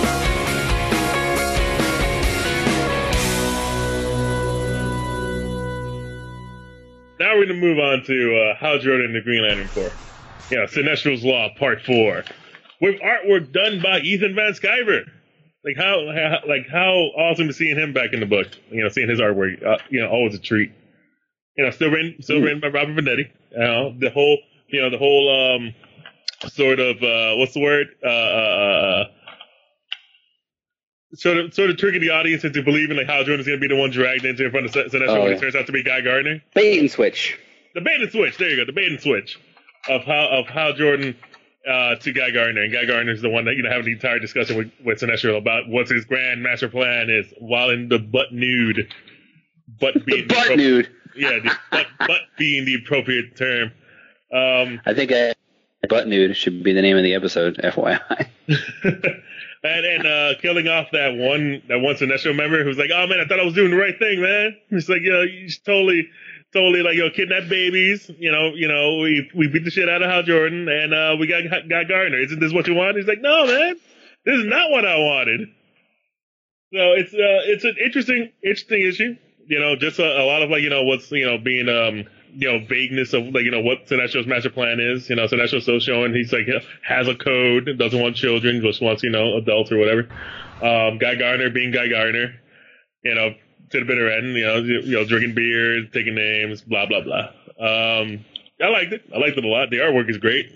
Now we're going to move on to Hal Jordan and the Green Lantern Corps. Sinestral's Law, Part 4. With artwork done by Ethan Van Sciver. How awesome is seeing him back in the book. Seeing his artwork, always a treat. Still written by Robert Benetti. The whole sort of, what's the word? Sort of tricking the audience into believing like Hal Jordan's going to be the one dragged into in front of Sinestro when it turns out to be Guy Gardner. Bait and switch. The bait and switch. There you go. The bait and switch of Hal Jordan to Guy Gardner, and Guy Gardner is the one that having the entire discussion with Sinestro about what his grand master plan is, while in the butt nude. Butt being butt nude. Yeah, the butt being the appropriate term. I think butt nude should be the name of the episode. FYI. And killing off that one Sinestro member who's like, oh man, I thought I was doing the right thing, man. He's like, you totally like, kidnap babies. We beat the shit out of Hal Jordan, and we got Guy Gardner. Isn't this what you want? He's like, no, man, this is not what I wanted. So it's an interesting issue. Just a lot of what's being vagueness of what Sinestro's master plan is. Sinestro's still showing he's has a code, doesn't want children, just wants adults or whatever. Guy Gardner being Guy Gardner, to the bitter end, drinking beer, taking names, blah blah blah. I liked it a lot. The artwork is great.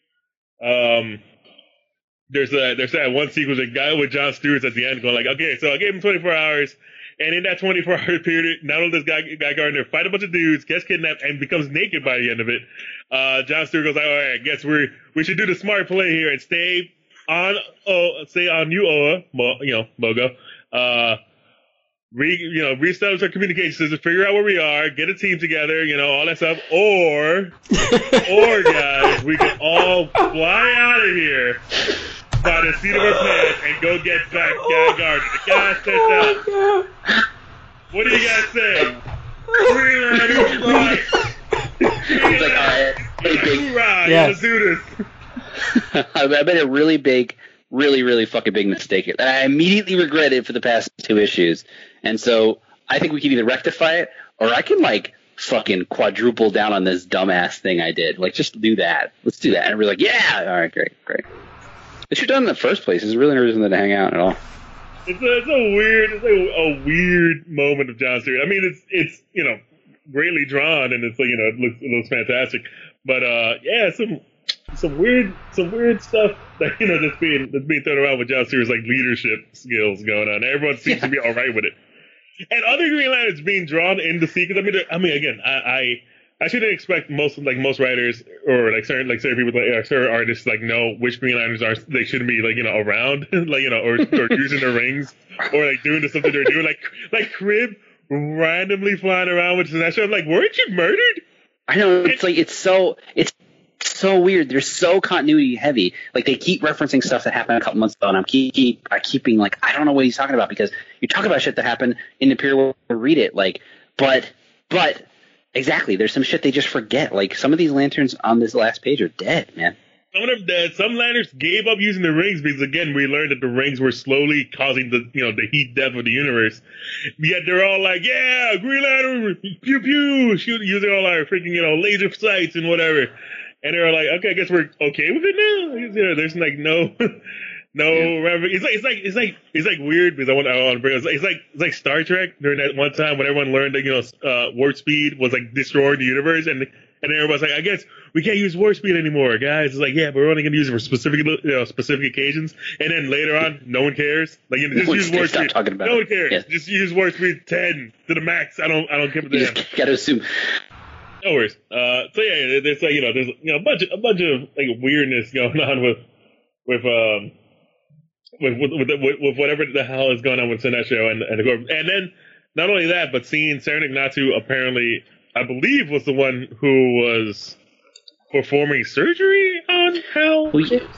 There's that one sequence with John Stewart at the end going okay, so I gave him 24 hours. And in that 24-hour period, not only does Guy Gardner fight a bunch of dudes, gets kidnapped, and becomes naked by the end of it, John Stewart goes all right, I guess we should do the smart play here and stay on New Oa, Mogo, reestablish our communication system, figure out where we are, get a team together, all that stuff, or guys, we can all fly out of here by the seat of our pants and go get back Guy Gardner. The guy sets out. What do you guys say? Green Lantern flight. He's like, all right, Let's do this. I bet a really big really, really fucking big mistake that I immediately regretted for the past 2 issues. And so I think we can either rectify it, or I can like fucking quadruple down on this dumbass thing I did. Like, just do that. Let's do that. And we're like, yeah, all right, great. They should have done it in the first place. There's really no reason to hang out at all. It's a weird moment of John Stewart. I mean, it's greatly drawn, and it's like, it looks fantastic. But yeah, some weird stuff that that's being thrown around with John Stewart's like leadership skills going on. Everyone seems to be all right with it. And other Green Lanterns being drawn into sequence. I mean, again, I shouldn't expect most writers or certain people, certain artists, know which Green Lanterns they shouldn't be around, or using the rings, or doing the stuff that they're doing, like Crib randomly flying around with Sinestro. I'm like, weren't you murdered? I know, it's so weird. They're so continuity heavy. Like, they keep referencing stuff that happened a couple months ago, and I'm keeping like, I don't know what he's talking about, because you're talking about shit that happened in the period where we read it. Like, but exactly, there's some shit they just forget. Like, some of these lanterns on this last page are dead, man. Some of them dead. Some lanterns gave up using the rings because, again, we learned that the rings were slowly causing the heat death of the universe. Yet they're all like, yeah, Green Lantern, pew pew, using all our freaking laser sights and whatever. And they're like, okay, I guess we're okay with it now. There's like no. It's like weird, because I want to bring it. It's like Star Trek during that one time when everyone learned that warp speed was destroying the universe, and everybody's like, I guess we can't use warp speed anymore, guys. It's like, yeah, but we're only going to use it for specific occasions. And then later on, no one cares. Just use warp speed. No one cares. Yeah. Just use warp speed 10 to the max. I don't give a damn. You just gotta assume. No worries. So yeah, there's there's a bunch of weirdness going on with whatever the hell is going on with Sinestro and the Corp. And then not only that, but seeing Serenity Natu apparently, I believe, was the one who was performing surgery on Hal.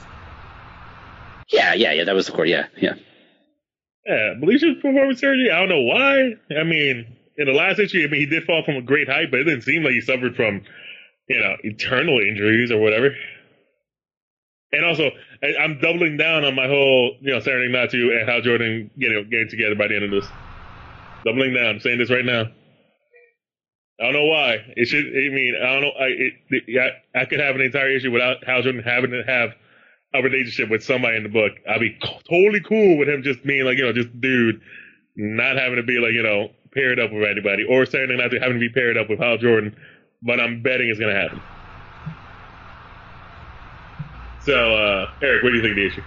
Yeah, that was the Corp. Yeah. Yeah, I believe she was performing surgery. I don't know why. I mean, in the last issue, he did fall from a great height, but it didn't seem like he suffered from, eternal injuries or whatever. And also, I'm doubling down on my whole, Serenity Natu and Hal Jordan, getting together by the end of this. Doubling down. I'm saying this right now. I don't know why. It should. I mean, I don't know. I could have an entire issue without Hal Jordan having to have a relationship with somebody in the book. I'd be totally cool with him just being just dude, not having to be paired up with anybody, or Serenity Natu having to be paired up with Hal Jordan. But I'm betting it's gonna happen. So, Eric, what do you think of the issue?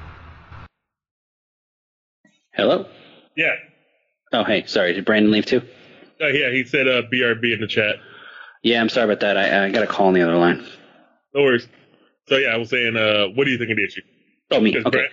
Hello? Yeah. Oh, hey, sorry. Did Brandon leave too? Yeah, he said BRB in the chat. Yeah, I'm sorry about that. I got a call on the other line. No worries. So, yeah, I was saying, what do you think of the issue? Oh, me. Okay.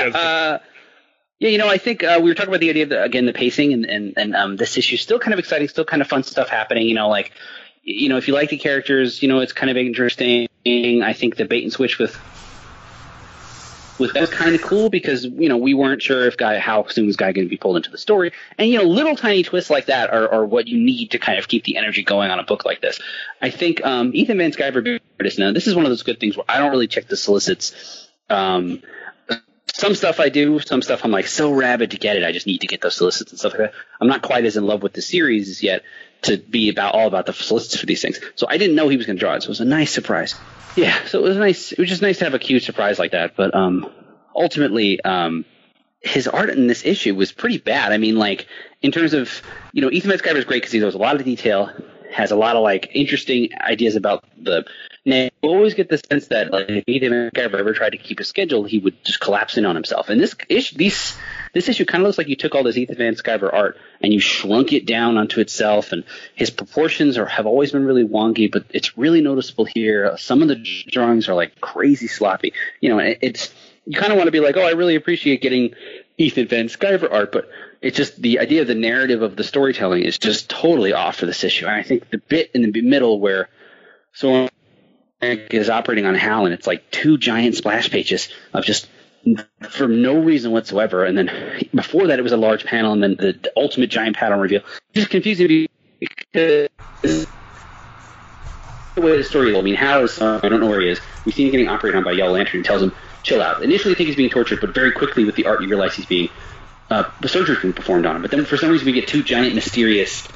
I think we were talking about the idea of, the pacing, and this issue is still kind of exciting, still kind of fun stuff happening. If you like the characters, it's kind of interesting. I think the bait and switch with that was kind of cool, because we weren't sure how soon was Guy going to be pulled into the story, and little tiny twists like that are what you need to kind of keep the energy going on a book like this. I think Ethan Van Sciver, now this is one of those good things where I don't really check the solicits. Some stuff I do, some stuff I'm so rabid to get it, I just need to get those solicits and stuff like that. I'm not quite as in love with the series yet to be all about the solicits for these things. So I didn't know he was going to draw it, so it was a nice surprise. Yeah, so it was nice. It was just nice to have a cute surprise like that. But ultimately, his art in this issue was pretty bad. I mean, in terms of, Ethan Van Sciver is great because he knows a lot of detail, has a lot of interesting ideas about the. Now, you always get the sense that if Ethan Van Sciver ever tried to keep a schedule, he would just collapse in on himself. And this issue kind of looks like you took all this Ethan Van Sciver art and you shrunk it down onto itself. And his proportions have always been really wonky, but it's really noticeable here. Some of the drawings are crazy sloppy. It's you kind of want to be I really appreciate getting Ethan Van Sciver art, but it's just the idea of the narrative of the storytelling is just totally off for this issue. And I think the bit in the middle where Soren is operating on Hal, and it's 2 giant splash pages of just for no reason whatsoever, and then before that it was a large panel, and then the ultimate giant panel reveal. It's just confusing me because the way the story is. I mean, Hal is I don't know where he is. we see him getting operated on by Yellow Lantern and tells him, chill out. Initially, you think he's being tortured, but very quickly with the art, you realize he's being the surgery's being performed on him. But then for some reason, we get two giant, mysterious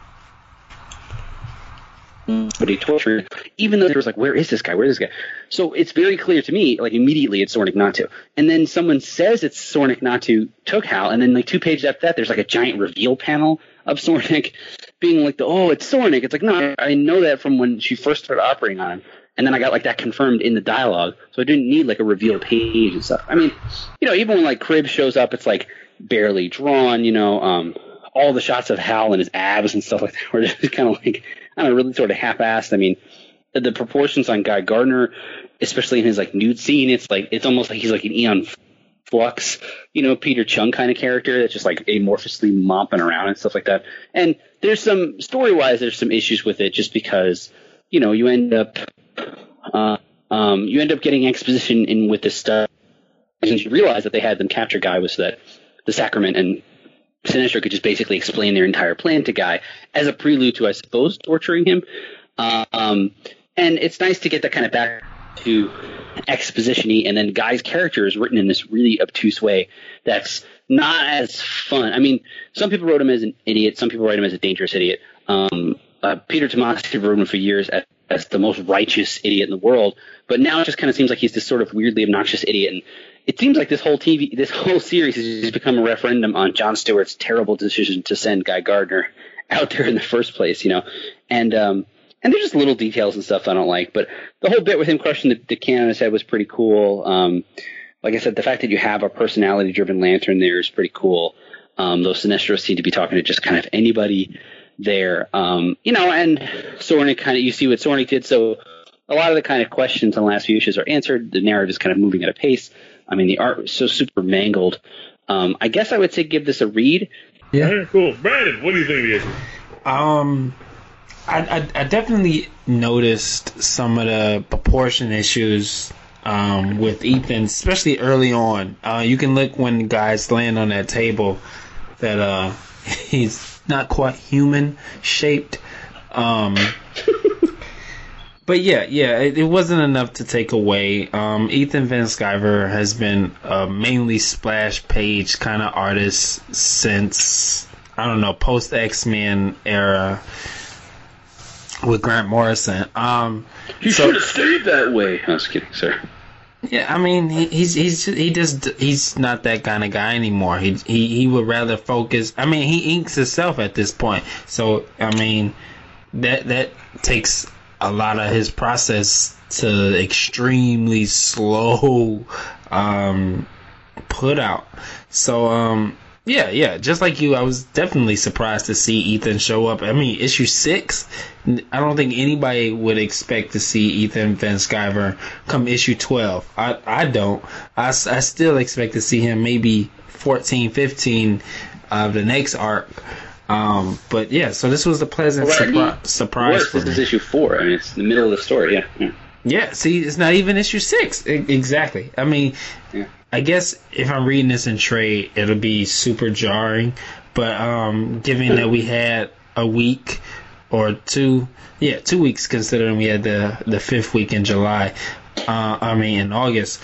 but he tortured, even though there was like, where is this guy? Where is this guy? So it's very clear to me, like immediately it's Sornik Natu. And then someone says it's Sornik Natu took Hal, and then like 2 pages after that, there's like a giant reveal panel of Sornik being like, it's Sornik. It's like, no, I know that from when she first started operating on him. And then I got like that confirmed in the dialogue. So I didn't need like a reveal page and stuff. I mean, even when like Crib shows up, it's like barely drawn, all the shots of Hal and his abs and stuff like that were just kind of like, I don't know, really sort of half-assed. I mean, the proportions on Guy Gardner, especially in his like nude scene, it's almost like he's like an Eon Flux, Peter Chung kind of character that's just like amorphously mopping around and stuff like that. And there's some story-wise, there's some issues with it just because, you end up getting exposition in with this stuff, and you realize that they had them capture Guy was that the Sacrament and Sinestro could just basically explain their entire plan to Guy as a prelude to, I suppose, torturing him. And it's nice to get that kind of back to exposition-y, and then Guy's character is written in this really obtuse way that's not as fun. I mean, some people wrote him as an idiot. Some people write him as a dangerous idiot. Peter Tomasi wrote him for years as the most righteous idiot in the world, but now it just kind of seems like he's this sort of weirdly obnoxious idiot. And it seems like this whole series has just become a referendum on Jon Stewart's terrible decision to send Guy Gardner out there in the first place, And there's just little details and stuff I don't like, but the whole bit with him crushing the can on his head was pretty cool. Like I said, the fact that you have a personality-driven Lantern there is pretty cool. Though Sinestro seem to be talking to just kind of anybody there. And Sornik kind of, you see what Sornik did, so a lot of the kind of questions on the last few issues are answered. The narrative is kind of moving at a pace. I mean, the art was so super mangled. I guess I would say give this a read. Yeah. Right, cool. Brandon, what do you think of the issue? I definitely noticed some of the proportion issues with Ethan, especially early on. You can look when the guys land on that table that he's not quite human shaped. But yeah, it wasn't enough to take away. Ethan Van Sciver has been a mainly splash page kind of artist since, I don't know, post X-Men era with Grant Morrison. You should have stayed that way. I was kidding, sir. Yeah, I mean, he's not that kind of guy anymore. He would rather focus. I mean, he inks himself at this point, so I mean, that takes a lot of his process to extremely slow put out. So yeah, just like you, I was definitely surprised to see Ethan show up. I mean, issue 6, I don't think anybody would expect to see Ethan Van Sciver come issue 12. I don't. I still expect to see him maybe 14, 15 of the next arc. But yeah, so this was a pleasant surprise for me. This is issue 4. I mean, it's the middle of the story. Yeah. See, it's not even issue 6. Exactly. I mean, yeah. I guess if I'm reading this in trade, it'll be super jarring. But given that we had a week or 2 weeks, considering we had the 5th week in July. In August.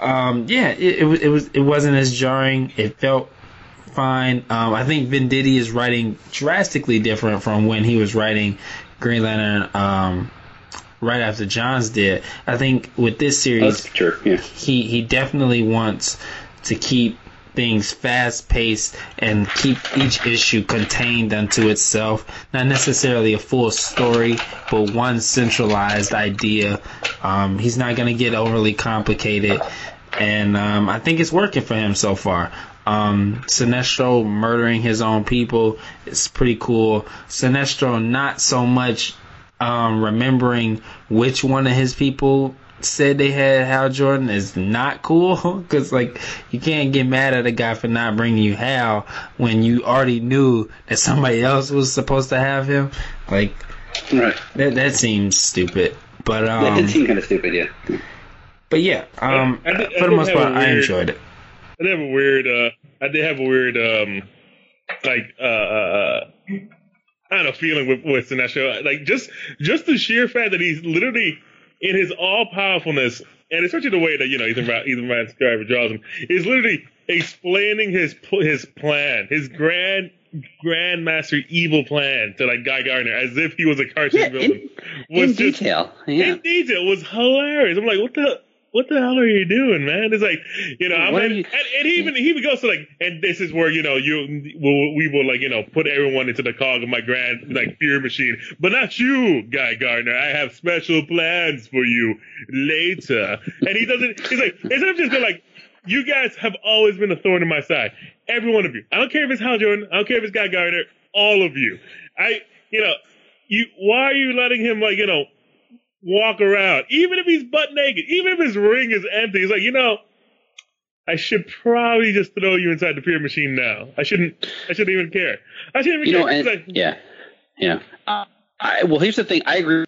It wasn't as jarring. It felt fine. I think Venditti is writing drastically different from when he was writing Green Lantern right after Johns did. I think with this series, he definitely wants to keep things fast paced and keep each issue contained unto itself. Not necessarily a full story, but one centralized idea. He's not going to get overly complicated, and I think it's working for him so far. Sinestro murdering his own people is pretty cool. Sinestro not so much remembering which one of his people said they had Hal Jordan is not cool, because like you can't get mad at a guy for not bringing you Hal when you already knew that somebody else was supposed to have him. Like, right? That seems stupid, but that did seem kind of stupid, yeah. But yeah, for the most part, I enjoyed it. I did have a weird, I don't know, feeling with Sinestro. Like just the sheer fact that he's literally in his all powerfulness, and especially the way that Ethan Ryan Scriber draws him, is literally explaining his plan, his grandmaster evil plan to like Guy Gardner as if he was a cartoon villain. In detail. In detail, was hilarious. I'm like, what the hell are you doing, man? It's like, and he even goes to like, and this is where, we will like, put everyone into the cog of my grand, like, fear machine, but not you, Guy Gardner. I have special plans for you later. And he's like, instead of just being like, you guys have always been a thorn in my side. Every one of you. I don't care if it's Hal Jordan. I don't care if it's Guy Gardner. All of you. Why are you letting him, like, walk around, even if he's butt naked, even if his ring is empty? He's like, I should probably just throw you inside the fear machine now. I shouldn't even care. I shouldn't even care. Well, here's the thing. I agree.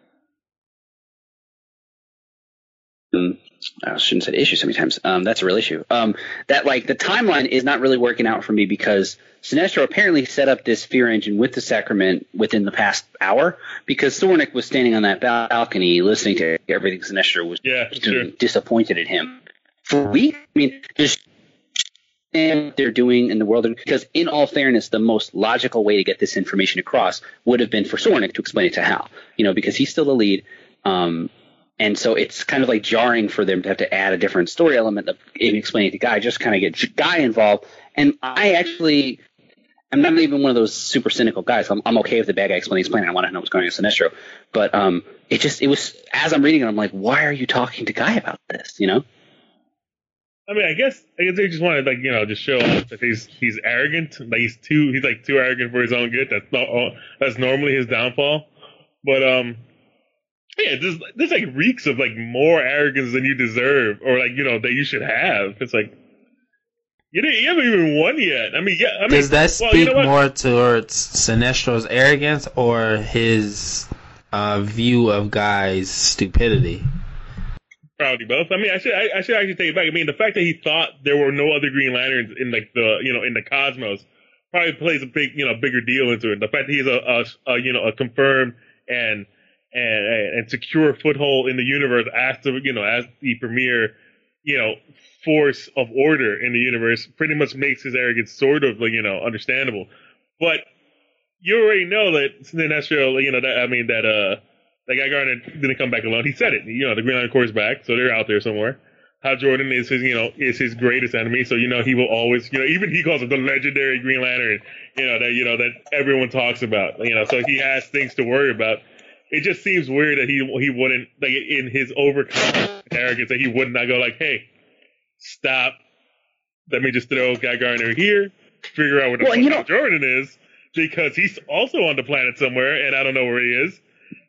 I shouldn't say issue so many times. That's a real issue. That like the timeline is not really working out for me because Sinestro apparently set up this fear engine with the Sacrament within the past hour because Soornik was standing on that balcony listening to everything Sinestro was disappointed at him for a week. I mean, just what they're doing in the world, because in all fairness, the most logical way to get this information across would have been for Soornik to explain it to Hal, because he's still the lead. And so it's kind of like jarring for them to have to add a different story element in explaining to Guy, just kind of get Guy involved. And I'm not even one of those super cynical guys. I'm okay with the bad guy explaining his plan. I want to know what's going on with Sinestro. But it was, as I'm reading it, I'm like, why are you talking to Guy about this, I mean, I guess they just wanted, like, just show off that he's arrogant. Like, he's too arrogant for his own good. That's normally his downfall. But, yeah, this like reeks of like more arrogance than you deserve, or like that you should have. It's like you haven't even won yet. I mean, does that speak more towards Sinestro's arrogance or his view of Guy's stupidity? Probably both. I mean, I should actually take it back. I mean, the fact that he thought there were no other Green Lanterns in like the in the cosmos probably plays a bigger deal into it. The fact that he's a confirmed and secure foothold in the universe as the premier, force of order in the universe pretty much makes his arrogance sort of understandable. But you already know that Sinestro, that Guy Gardner didn't come back alone. He said it. The Green Lantern Corps is back, so they're out there somewhere. Hal Jordan is his greatest enemy, so he will always even he calls him the legendary Green Lantern, that everyone talks about. So he has things to worry about. It just seems weird that he wouldn't, like, in his overconfident arrogance, that he would not go like, hey, stop. Let me just throw Guy Gardner here, figure out where the fuck Jordan is, because he's also on the planet somewhere, and I don't know where he is,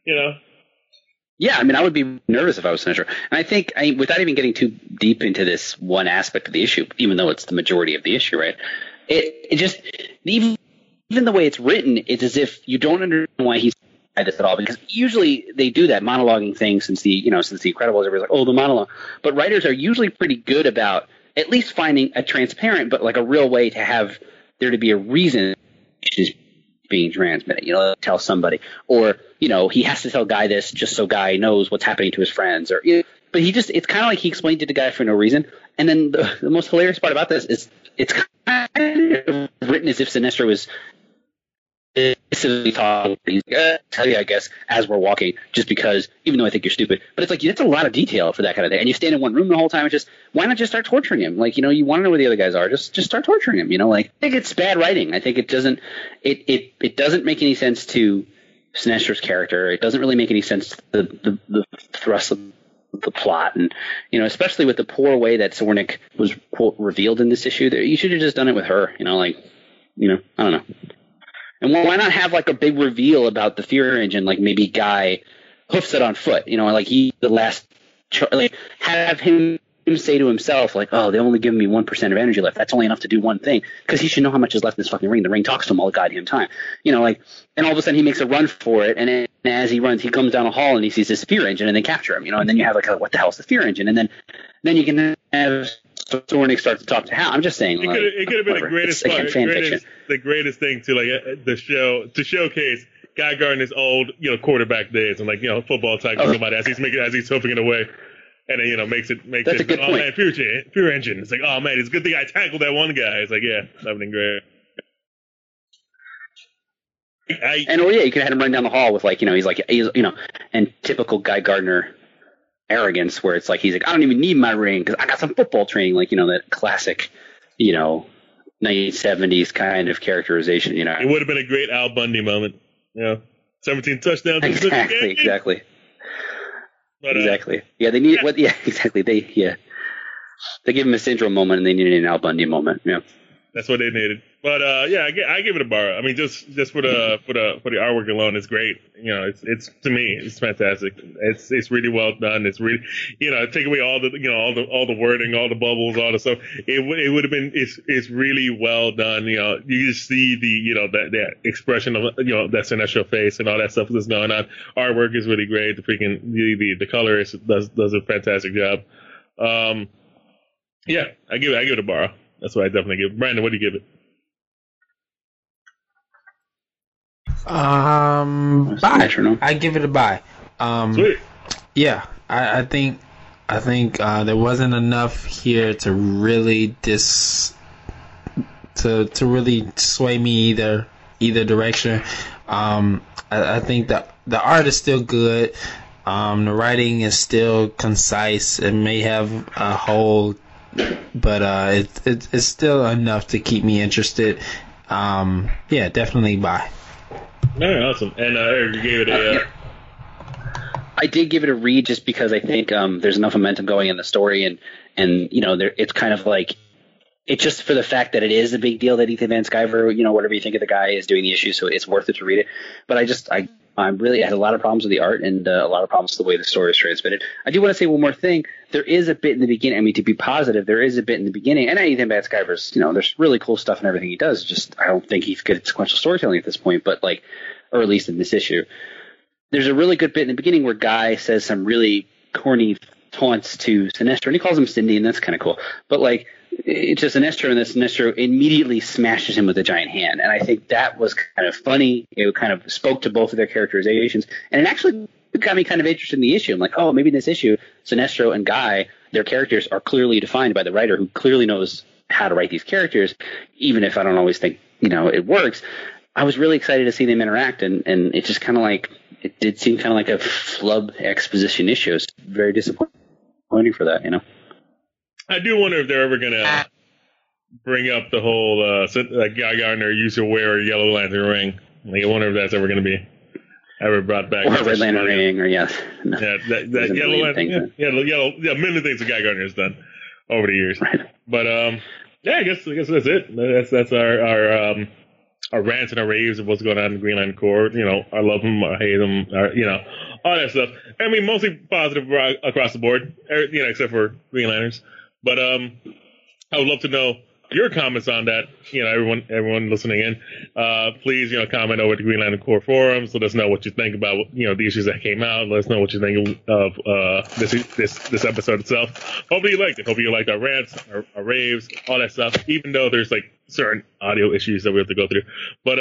Yeah, I mean, I would be nervous if I was Sinestro. And I think, without even getting too deep into this one aspect of the issue, even though it's the majority of the issue, right? It just, even the way it's written, it's as if you don't understand why he's this at all, because usually they do that monologuing thing since the Incredibles. Everybody's like, oh, the monologue. But writers are usually pretty good about at least finding a transparent, but like a real way to have there to be a reason is being transmitted. Tell somebody, or he has to tell Guy this just so Guy knows what's happening to his friends, or but it's kind of like he explained it to Guy for no reason. And then the most hilarious part about this is it's kind of written as if Sinestro is talking, tell you, I guess, as we're walking, just because, even though I think you're stupid, but it's like, that's a lot of detail for that kind of thing. And you stand in one room the whole time. It's just, why not just start torturing him? Like, you want to know where the other guys are. Just start torturing him, like, I think it's bad writing. I think it doesn't make any sense to Sinestro's character. It doesn't really make any sense to the thrust of the plot. And, especially with the poor way that Soornik was, quote, revealed in this issue, you should have just done it with her, I don't know. And why not have like a big reveal about the fear engine, like maybe Guy hoofs it on foot, like have him say to himself, like, oh, they only give me 1% of energy left. That's only enough to do one thing, because he should know how much is left in this fucking ring. The ring talks to him all the goddamn time, and all of a sudden he makes a run for it, and as he runs, he comes down a hall and he sees this fear engine, and they capture him, and then you have like, what the hell is the fear engine? And then you can have Soornik starts to talk to Hal. I'm just saying, it could have been the greatest thing to like to showcase Guy Gardner's old, quarterback days and football tackling somebody as he's hoofing it away. And then, makes it, That's a good point. Man, pure engine. It's like, oh man, it's a good thing I tackled that one guy. It's like, yeah, that'd been great. You could have had him run down the hall with he's and typical Guy Gardner arrogance where it's like, he's like, I don't even need my ring because I got some football training. That classic, 1970s kind of characterization, It would have been a great Al Bundy moment. 17 touchdowns. Exactly. But, exactly. Yeah, they need what? Yeah, exactly. They give him a syndrome moment, and they needed an Al Bundy moment. Yeah, that's what they needed. But I give it a bar. I mean, just for the artwork alone, it's great. It's to me, it's fantastic. It's really well done. It's really, take away all the wording, all the bubbles, all the stuff. It would have been. It's really well done. You just see that expression of that Sinestro face and all that stuff that's going on. Artwork is really great. The colorist does a fantastic job. I give it a bar. That's what I definitely give. Brandon, what do you give it? Bye. I give it a bye. Sweet. Yeah, I think there wasn't enough here to really to really sway me either direction. I think that the art is still good. The writing is still concise. It may have a hole, but it's still enough to keep me interested. Definitely bye. Very awesome. And Eric, you gave it a... I did give it a read just because I think there's enough momentum going in the story, and it's kind of like, it's just for the fact that it is a big deal that Ethan Van Sciver, whatever you think of the guy, is doing the issue, so it's worth it to read it. But I really had a lot of problems with the art and a lot of problems with the way the story is transmitted. I do want to say one more thing. There is a bit in the beginning. I mean, to be positive, there is a bit in the beginning. And Ethan Van Sciver's, there's really cool stuff in everything he does. Just I don't think he's good at sequential storytelling at this point, or at least in this issue. There's a really good bit in the beginning where Guy says some really corny taunts to Sinestro, and he calls him Cindy, and that's kind of cool. But it's just Sinestro, and Sinestro immediately smashes him with a giant hand. And I think that was kind of funny. It kind of spoke to both of their characterizations. And it actually got me kind of interested in the issue. I'm like, oh, maybe in this issue, Sinestro and Guy, their characters are clearly defined by the writer who clearly knows how to write these characters, even if I don't always think, it works. I was really excited to see them interact. And it just kind of it did seem kind of like a flub exposition issue. It's very disappointing for that, I do wonder if they're ever going to bring up the whole Guy Gardner used to wear a Yellow Lantern ring. I wonder if that's ever going to be ever brought back. Or a Red Lantern ring, or yes. No. Yeah, that Yellow Lantern. Many things that Guy Gardner has done over the years. Right. But I guess that's it. That's our rants and our raves of what's going on in the Green Lantern Corps. I love them, I hate them, all that stuff. I mean, mostly positive across the board, except for Green Lanterns. But I would love to know your comments on that. Everyone listening in, please, comment over at the Green Lantern Corps forums. Let us know what you think about, the issues that came out. Let us know what you think of this episode itself. Hopefully you liked it. Hopefully you liked our rants, our raves, all that stuff. Even though there's certain audio issues that we have to go through. But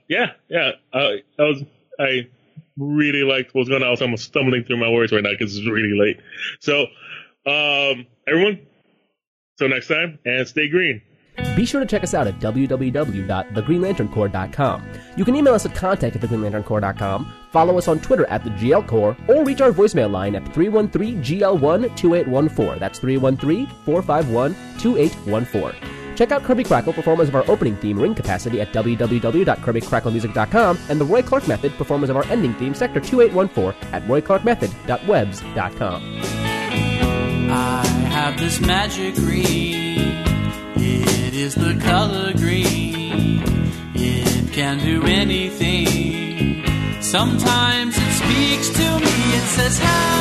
I really liked what's going on. I was almost stumbling through my words right now because it's really late. So everyone. Till next time, and stay green. Be sure to check us out at www.thegreenlanterncorps.com. You can email us at contact@thegreenlanterncorps.com, follow us on Twitter at the GL Corps, or reach our voicemail line at 313-GL1-2814. That's 313-451-2814. Check out Kirby Crackle, performers of our opening theme, Ring Capacity, at www.kirbycracklemusic.com, and the Roy Clark Method, performers of our ending theme, Sector 2814, at royclarkmethod.webs.com. I have this magic ring. It is the color green. It can do anything. Sometimes it speaks to me. It says,